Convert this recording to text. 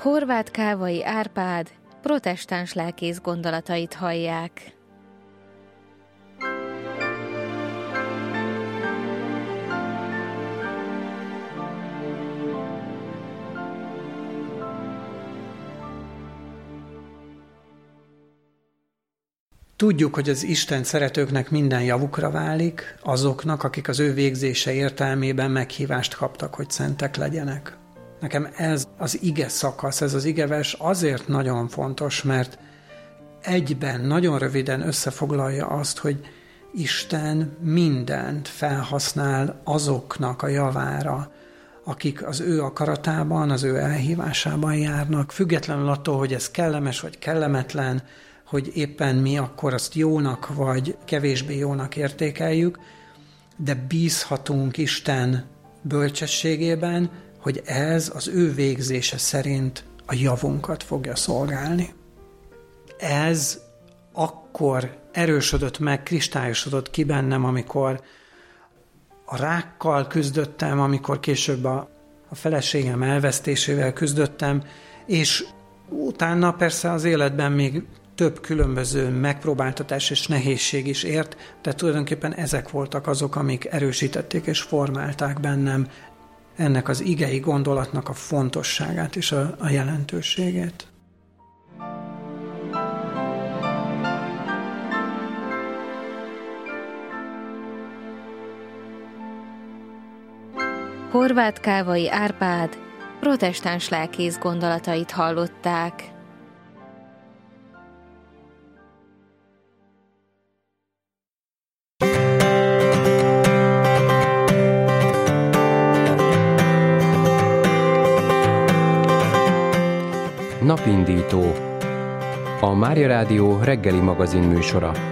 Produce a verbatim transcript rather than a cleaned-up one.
Horváth Kávai Árpád protestáns lelkész gondolatait hallják. Tudjuk, hogy az Isten szeretőknek minden javukra válik, azoknak, akik az ő végzése értelmében meghívást kaptak, hogy szentek legyenek. Nekem ez az ige szakasz, ez az igevers azért nagyon fontos, mert egyben, nagyon röviden összefoglalja azt, hogy Isten mindent felhasznál azoknak a javára, akik az ő akaratában, az ő elhívásában járnak, függetlenül attól, hogy ez kellemes vagy kellemetlen, hogy éppen mi akkor azt jónak vagy kevésbé jónak értékeljük, de bízhatunk Isten bölcsességében, hogy ez az ő végzése szerint a javunkat fogja szolgálni. Ez akkor erősödött meg, kristályosodott ki bennem, amikor a rákkal küzdöttem, amikor később a, a feleségem elvesztésével küzdöttem, és utána persze az életben még több különböző megpróbáltatás és nehézség is ért, de tulajdonképpen ezek voltak azok, amik erősítették és formálták bennem ennek az igei gondolatnak a fontosságát és a, a jelentőségét. Horváth Kávai Árpád protestáns lelkész gondolatait hallották. Napindító. A Mária Rádió reggeli magazin műsora.